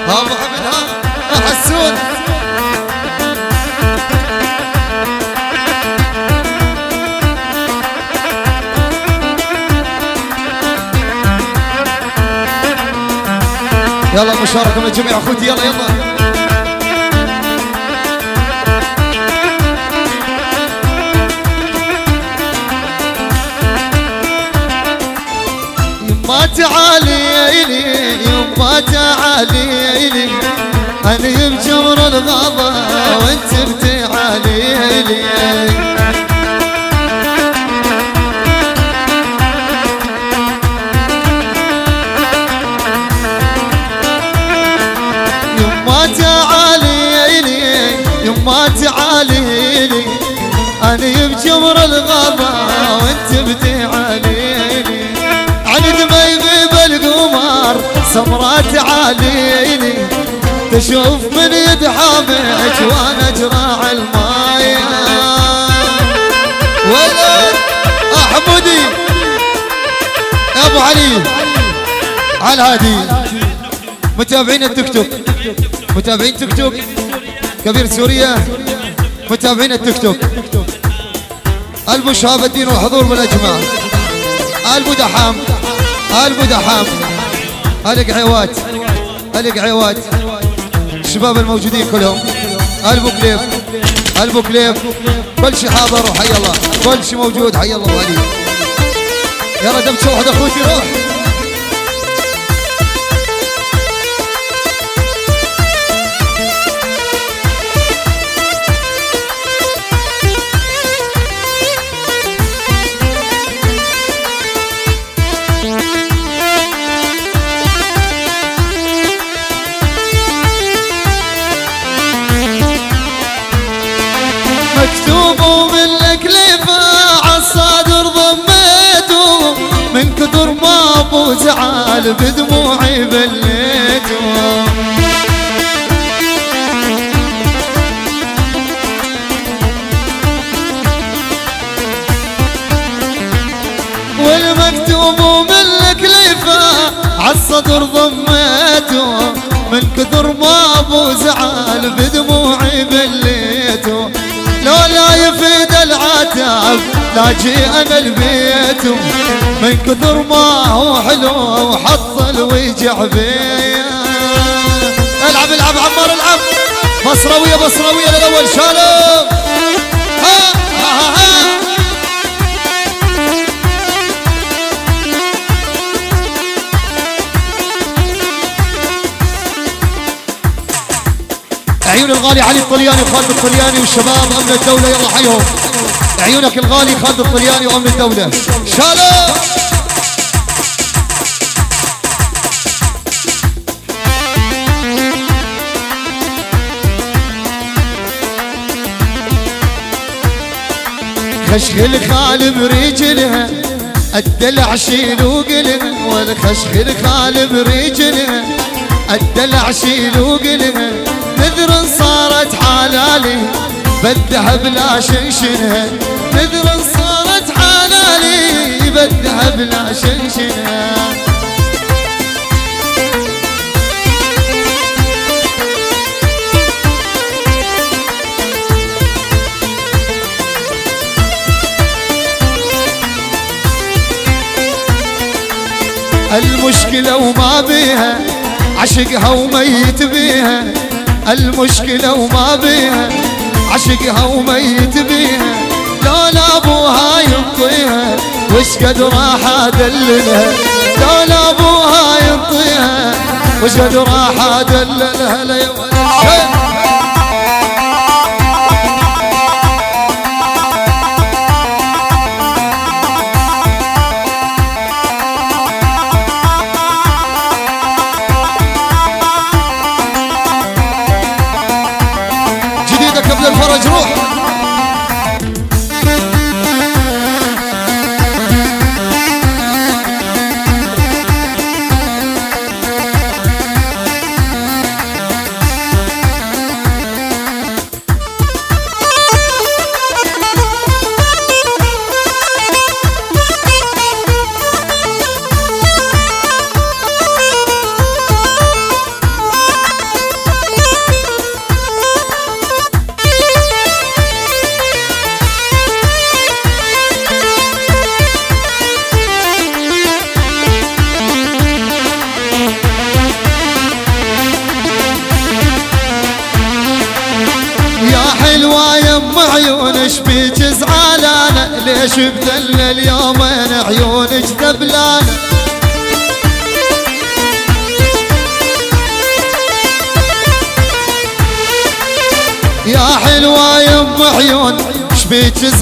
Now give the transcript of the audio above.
ابو حمد ها حسون يلا مشاركة من الجميع اخوتي يلا يلا يما تعالي لي يما تعالي لي انا بجمر الغضا وانت بتعالي لي يما تعالي لي يما تعالي لي انا بجمر الغضا وانت بتعالي لي عند ما يغيب القمر سمرة تعاليني تشوف من يد حامك وانا جراع المايه ولد احمدي يا ابو علي على الهادي متابعين التيك توك متابعين تيك توك كبير سوريا متابعين التيك توك قلبوا شهاب الدين والحضور بالاجماع قلبوا دحام قلبوا دحام الق عيوات الق عيوات الشباب الموجودين كلهم قلبوا كليف قلبوا كليف كل شي حاضر وحي الله كل شي موجود حي الله وعلي يلا دمت واحد اخوتي روح مكتوب منك لفا عالصدر ضميته من كثر ما ابو زعل بدموعي بليته والمكتوب منك لفا عالصدر ضميته من كثر ما ابو زعل بدموعي بليته لو لا يفيد العتاب لا جي انا البيت من كثر ما هو حلو وحصل ويجع بيا العب العب عمار العب بصرويه بصرويه للاول شالم ها ها ها عيون الغالي علي الطلياني وخالد الطلياني والشباب امن الدوله يلا حيهم عيونك الغالي خالد الطلياني وامن الدوله شالو خشخل خال برجلها الدلع شيلو قلها والخشخل خال برجلها الدلع شيلو قلها نذر صارت حلالي بالذهب لا شنشنها نذر صارت حلالي بالذهب لا شنشنها المشكلة وما بيها عشقها وميت بيها المشكلة وما بيها عشقها وميت بيها لولا ابوها ينطيها وش قد راح ادللها لولا ابوها ينطيها وش قد راح ادللها لي قبل الفرج روح يم عيون شبيك زعلانة ليش بذل اليومين عيونك ذبلانة يا حلوة يم عيون شبيك